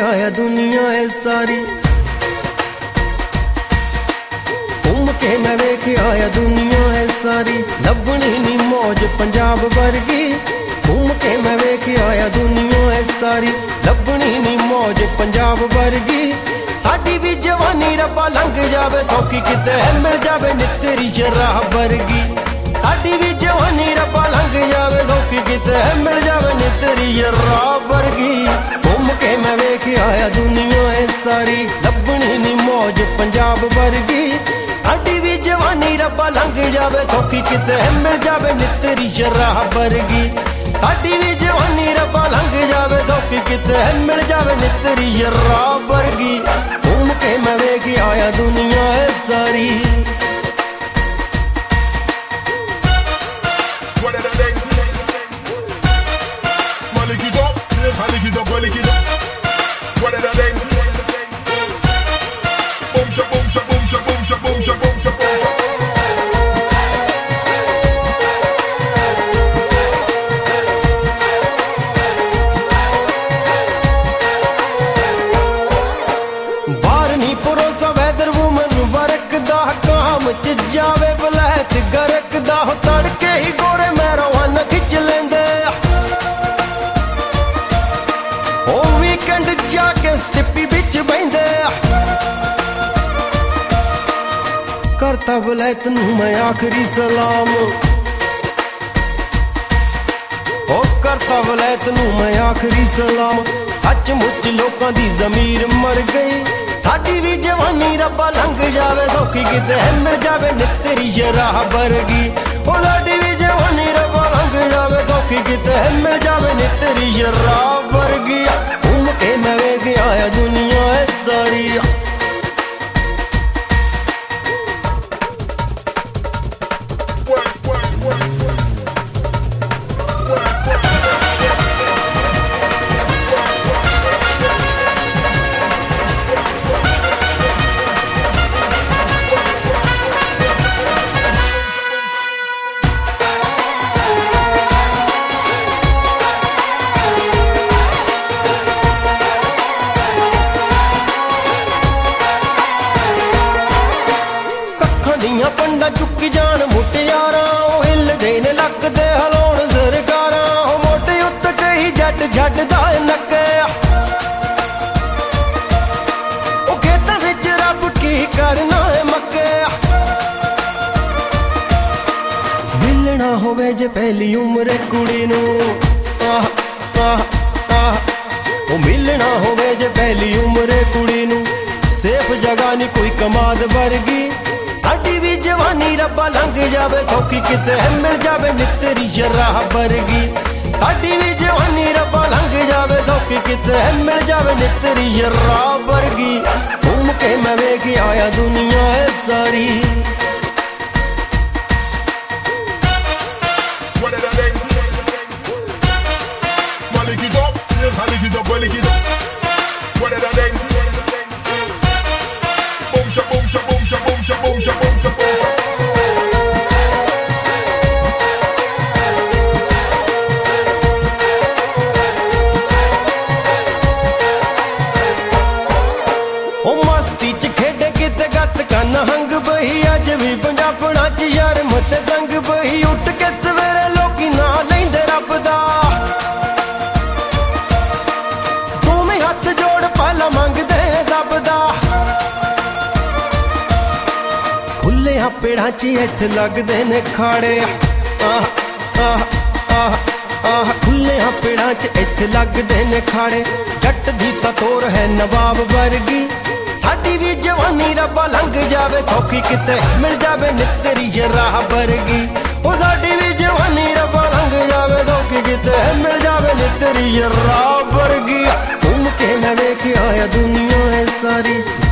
आया दुनिया है सारी, घूम के मैं वेख आया दुनिया है सारी। लभनी नी मौज पंजाब वर्गी, घूम के मैं वेख आया दुनिया है सारी। लभनी नी मौज पंजाब वर्गी, साडी भी जवानी रब्बा लंघ जावे सौखी किते मिल जावे नितरी शराब वर्गी। साडी भी जवानी रब्बा लंघ जावे सौखी किते मिल जावे नितरी शराब वर्गी। घूम के मैं वेख आया दुनिया है सारी, लभनी नी मौज पंजाब वर्गी। साडी भी जवानी रब्बा लंघ जावे सौखी किते मिल जावे नितरी शराब वर्गी। साडी भी जवानी रब्बा लंघ जावे सौखी किते मिल जावे नितरी शराब वर्गी। घूम के मैं वेख आया दुनिया है सारी। जावे बलैत गरकदा हो तड़के ही गोरे मैरों हन खिच लेंदे। ओ वीकेंड जाके स्टिप्पी बिच बहिंदे। करता बलैत नूं मैं आखिरी सलाम, ओ करता बलैत नूं मैं आखिरी सलाम। सचमुच लोकां दी ज़मीर मर गई, साडी भी जवानी रब्बा लंघ जावे सौखी किते मिल जावे नितरी शराब वर्गी। ओ साडी भी जवानी रब्बा लंघ जावे सौखी किते मिल जावे नितरी शराब वर्गी। घूम के मैं वेख आया दुनिया है सारी। पंडा चुकी जान मुटियारा, हिलदे ने लगदे हलोण सरकारा। मोटे उत्त कई जट छड्डदा नक्के, ओ खेतां विच रब की करना है मक्के। मिलना होवे जे पहली उम्र कुड़ी नूं, ओ मिलना होवे जे पहली उम्र कुड़ी नूं। सेफ जगह नी कोई कमाद वर्गी, साडी भी जवानी रब्बा लंघ जावे सौखी किते मिल जावे नितरी शराब वर्गी। साडी भी जवानी रब्बा लंघ जावे सौखी किते मिल जावे नितरी शराब वर्गी। घूम के मैं वेख आया दुनिया है सारी। नहंग बही अज भी पंजाबणा च शर्म ते संग बही। उठ के सवेरे लोकी ना लैंदे रब दा, दोवें हथ जोड़ पहला मंगदे सब दा। खुले पेड़ां च इत्थे लगदे ने खाड़े, खुले पेड़ां च इत्थे लगदे ने खाड़े। जट दी तां तोर है नवाब वर्गी, साडी भी जवानी रब्बा लंघ जावे सौखी किते मिल जावे नितरी शराब वर्गी। ओ साडी भी जवानी रब्बा लंघ जावे सौखी किते मिल जावे नितरी शराब वर्गी। घूम के मैं वेख आया दुनिया है सारी,